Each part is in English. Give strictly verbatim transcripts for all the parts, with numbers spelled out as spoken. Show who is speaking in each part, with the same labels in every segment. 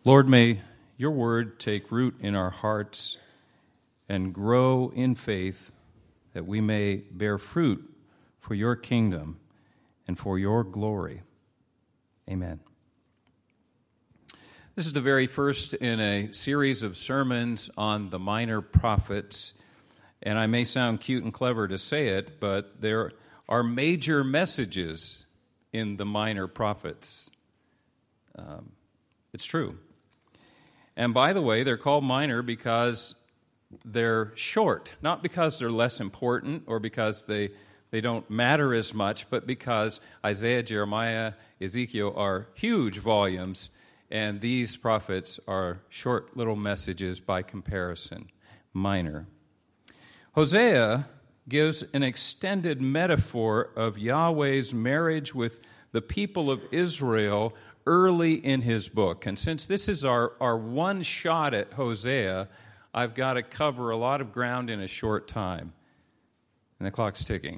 Speaker 1: Lord, may your word take root in our hearts and grow in faith that we may bear fruit for your kingdom and for your glory. Amen. This is the very first in a series of sermons on the minor prophets, and I may sound cute and clever to say it, but there are major messages in the minor prophets. Um, it's true. And by the way, they're called minor because they're short, not because they're less important or because they they don't matter as much, but because Isaiah, Jeremiah, Ezekiel are huge volumes, and these prophets are short little messages by comparison, minor. Hosea gives an extended metaphor of Yahweh's marriage with the people of Israel early in his book. And since this is our, our one shot at Hosea, I've got to cover a lot of ground in a short time. And the clock's ticking.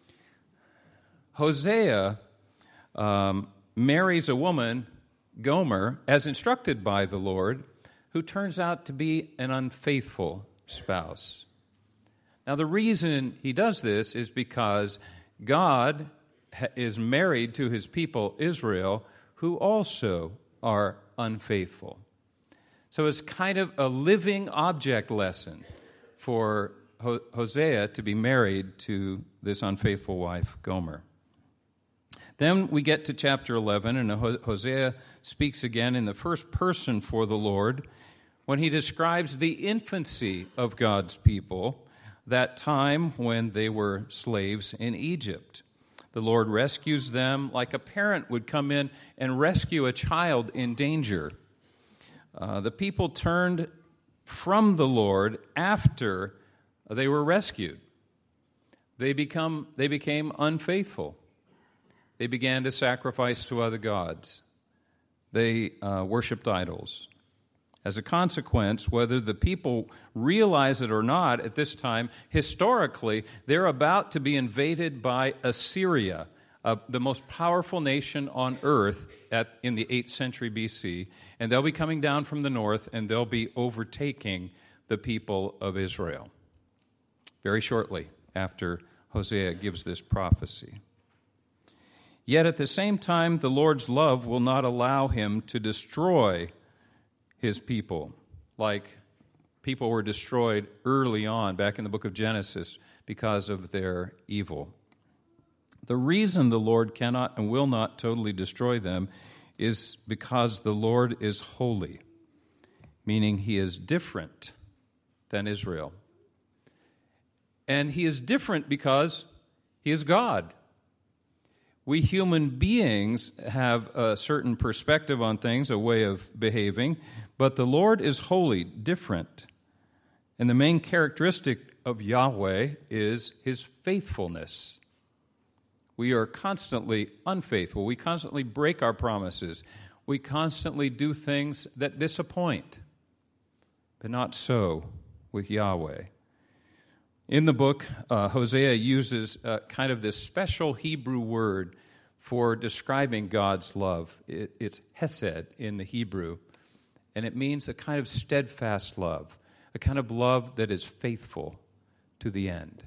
Speaker 1: Hosea um, marries a woman, Gomer, as instructed by the Lord, who turns out to be an unfaithful spouse. Now, the reason he does this is because God is married to his people, Israel, who also are unfaithful. So it's kind of a living object lesson for Hosea to be married to this unfaithful wife, Gomer. Then we get to chapter eleven, and Hosea speaks again in the first person for the Lord when he describes the infancy of God's people, that time when they were slaves in Egypt. The Lord rescues them like a parent would come in and rescue a child in danger. Uh, the people turned from the Lord after they were rescued. They become they became unfaithful. They began to sacrifice to other gods. They uh, worshipped idols. As a consequence, whether the people realize it or not at this time, historically, they're about to be invaded by Assyria, uh, the most powerful nation on earth at, in the eighth century B C, and they'll be coming down from the north, and they'll be overtaking the people of Israel very shortly after Hosea gives this prophecy. Yet at the same time, the Lord's love will not allow him to destroy his people, like people were destroyed early on, back in the book of Genesis, because of their evil. The reason the Lord cannot and will not totally destroy them is because the Lord is holy, meaning he is different than Israel. And he is different because he is God. We human beings have a certain perspective on things, a way of behaving, but the Lord is holy, different. And the main characteristic of Yahweh is his faithfulness. We are constantly unfaithful. We constantly break our promises. We constantly do things that disappoint. But not so with Yahweh. In the book, uh, Hosea uses uh, kind of this special Hebrew word for describing God's love. It, it's hesed in the Hebrew, and it means a kind of steadfast love, a kind of love that is faithful to the end.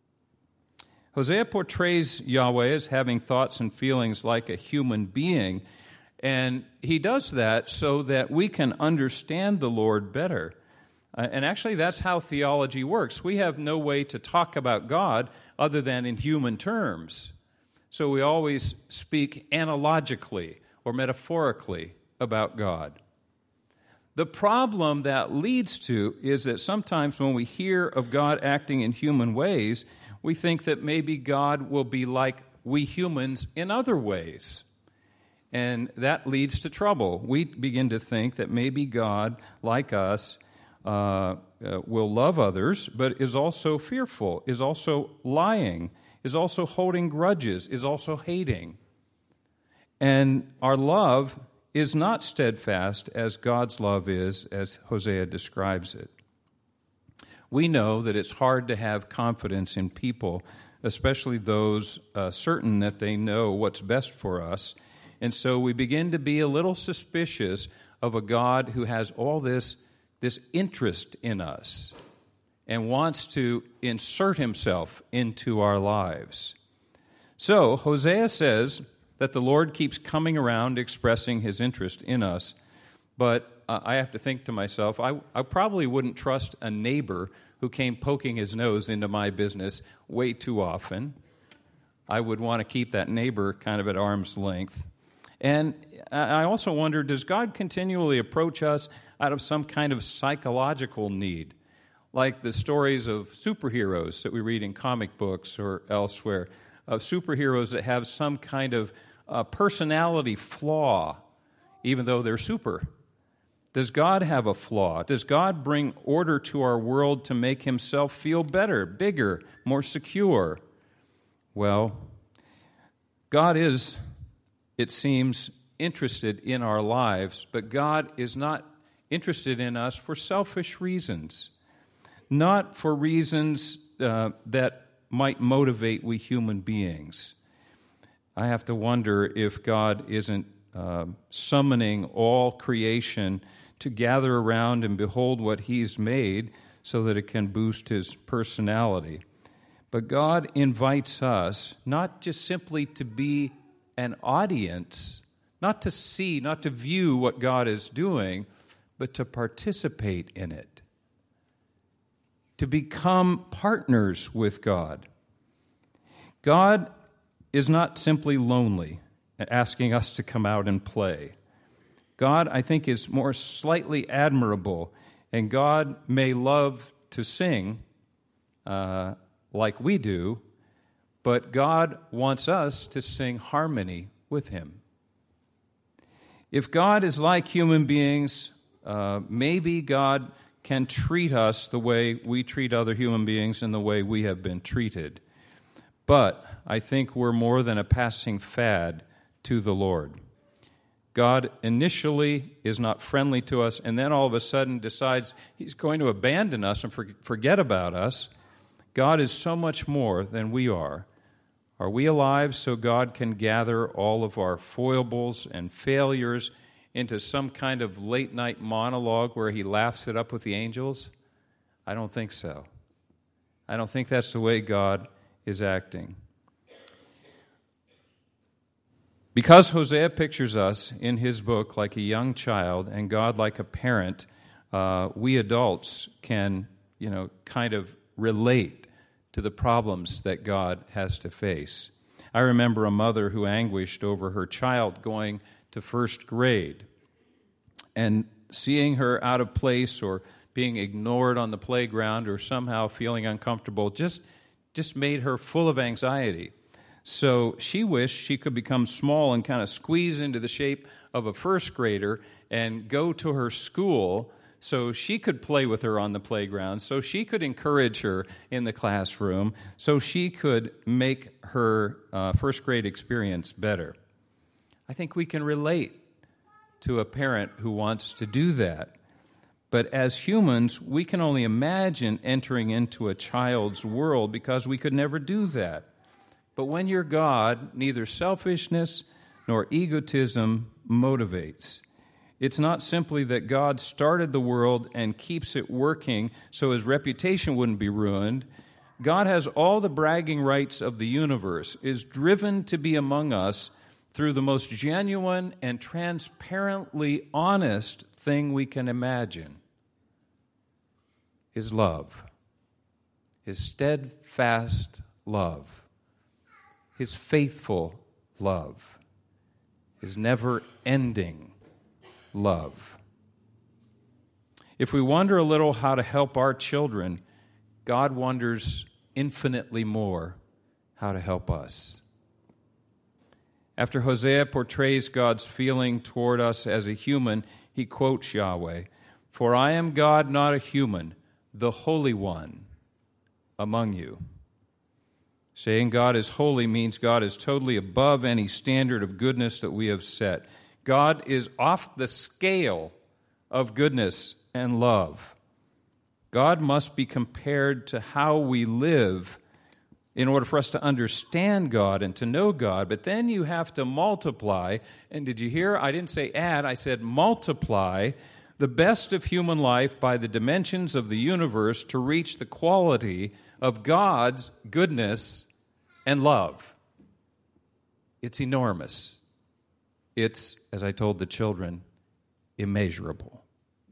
Speaker 1: Hosea portrays Yahweh as having thoughts and feelings like a human being, and he does that so that we can understand the Lord better. Uh, and actually, that's how theology works. We have no way to talk about God other than in human terms. So we always speak analogically or metaphorically about God. The problem that leads to is that sometimes when we hear of God acting in human ways, we think that maybe God will be like we humans in other ways. And that leads to trouble. We begin to think that maybe God, like us, Uh, uh, will love others, but is also fearful, is also lying, is also holding grudges, is also hating. And our love is not steadfast as God's love is, as Hosea describes it. We know that it's hard to have confidence in people, especially those uh, certain that they know what's best for us. And so we begin to be a little suspicious of a God who has all this, this interest in us and wants to insert himself into our lives. So Hosea says that the Lord keeps coming around expressing his interest in us, but uh, I have to think to myself, I, I probably wouldn't trust a neighbor who came poking his nose into my business way too often. I would want to keep that neighbor kind of at arm's length. And I also wonder, does God continually approach us out of some kind of psychological need? Like the stories of superheroes that we read in comic books or elsewhere, of superheroes that have some kind of uh, personality flaw, even though they're super. Does God have a flaw? Does God bring order to our world to make himself feel better, bigger, more secure? Well, God is, it seems, interested in our lives, but God is not interested in us for selfish reasons, not for reasons uh, that might motivate we human beings. I have to wonder if God isn't uh, summoning all creation to gather around and behold what he's made so that it can boost his personality. But God invites us not just simply to be an audience, not to see, not to view what God is doing, but to participate in it, to become partners with God. God is not simply lonely and asking us to come out and play. God, I think, is more slightly admirable, and God may love to sing uh, like we do, but God wants us to sing harmony with him. If God is like human beings, uh, maybe God can treat us the way we treat other human beings and the way we have been treated. But I think we're more than a passing fad to the Lord. God initially is not friendly to us, and then all of a sudden decides he's going to abandon us and forget about us. God is so much more than we are. Are we alive so God can gather all of our foibles and failures into some kind of late-night monologue where he laughs it up with the angels? I don't think so. I don't think that's the way God is acting. Because Hosea pictures us in his book like a young child and God like a parent, uh, we adults can, you know, kind of relate to the problems that God has to face. I remember a mother who anguished over her child going to first grade and seeing her out of place or being ignored on the playground or somehow feeling uncomfortable just, just made her full of anxiety. So she wished she could become small and kind of squeeze into the shape of a first grader and go to her school so she could play with her on the playground, so she could encourage her in the classroom, so she could make her uh, first grade experience better. I think we can relate to a parent who wants to do that. But as humans, we can only imagine entering into a child's world because we could never do that. But when you're God, neither selfishness nor egotism motivates. It's not simply that God started the world and keeps it working so his reputation wouldn't be ruined. God has all the bragging rights of the universe, is driven to be among us through the most genuine and transparently honest thing we can imagine, his love, his steadfast love. His faithful love, his never-ending love. If we wonder a little how to help our children, God wonders infinitely more how to help us. After Hosea portrays God's feeling toward us as a human, he quotes Yahweh, "For I am God, not a human, the Holy One among you." Saying God is holy means God is totally above any standard of goodness that we have set. God is off the scale of goodness and love. God must be compared to how we live in order for us to understand God and to know God. But then you have to multiply. And did you hear? I didn't say add, I said multiply the best of human life by the dimensions of the universe to reach the quality of God's goodness and love. It's enormous. It's, as I told the children, immeasurable.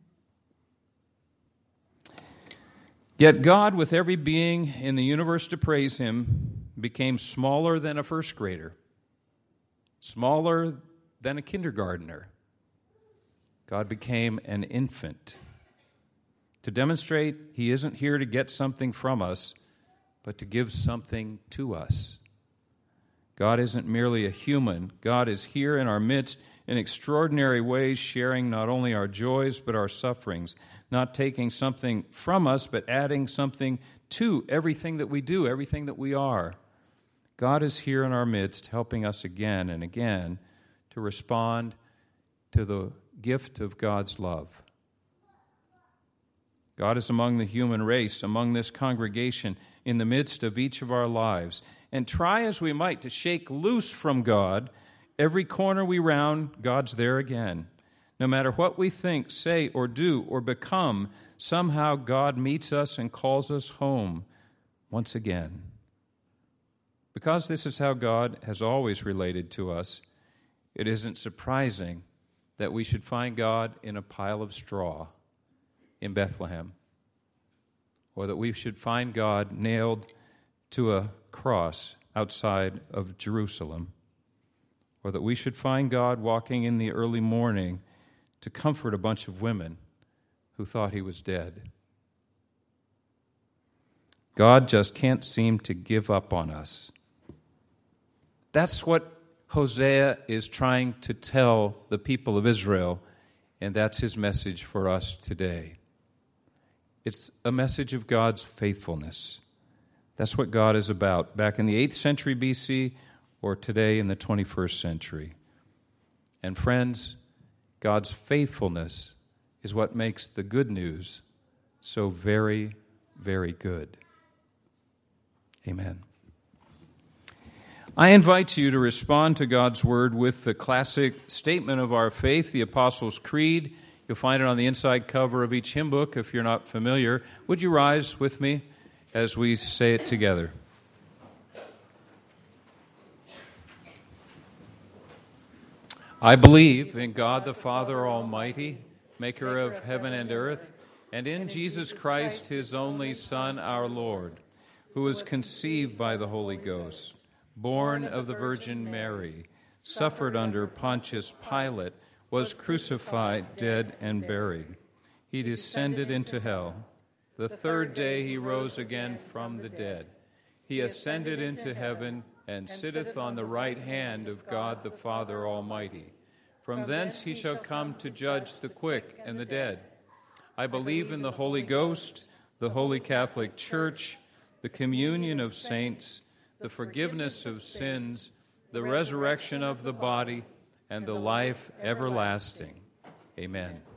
Speaker 1: Yet God, with every being in the universe to praise Him, became smaller than a first grader, smaller than a kindergartner. God became an infant to demonstrate He isn't here to get something from us, but to give something to us. God isn't merely a human. God is here in our midst in extraordinary ways, sharing not only our joys but our sufferings, not taking something from us, but adding something to everything that we do, everything that we are. God is here in our midst, helping us again and again to respond to the gift of God's love. God is among the human race, among this congregation, in the midst of each of our lives. And try as we might to shake loose from God, every corner we round, God's there again. No matter what we think, say, or do, or become, somehow God meets us and calls us home once again. Because this is how God has always related to us, it isn't surprising that we should find God in a pile of straw in Bethlehem, or that we should find God nailed to a cross outside of Jerusalem, or that we should find God walking in the early morning to comfort a bunch of women who thought He was dead. God just can't seem to give up on us. That's what Hosea is trying to tell the people of Israel, and that's his message for us today. It's a message of God's faithfulness. That's what God is about, back in the eighth century B C or today in the twenty-first century. And friends, God's faithfulness is what makes the good news so very, very good. Amen. I invite you to respond to God's Word with the classic statement of our faith, the Apostles' Creed. You'll find it on the inside cover of each hymn book if you're not familiar. Would you rise with me as we say it together? I believe in God the Father Almighty, maker of heaven and earth, and in Jesus Christ, His only Son, our Lord, who was conceived by the Holy Ghost, born of the Virgin Mary, suffered under Pontius Pilate, was crucified, dead, and buried. He descended into hell. The third day He rose again from the dead. He ascended into heaven and sitteth on the right hand of God the Father Almighty. From thence He shall come to judge the quick and the dead. I believe in the Holy Ghost, the Holy Catholic Church, the communion of saints, the forgiveness of sins, the resurrection of the body, and the life everlasting. Amen.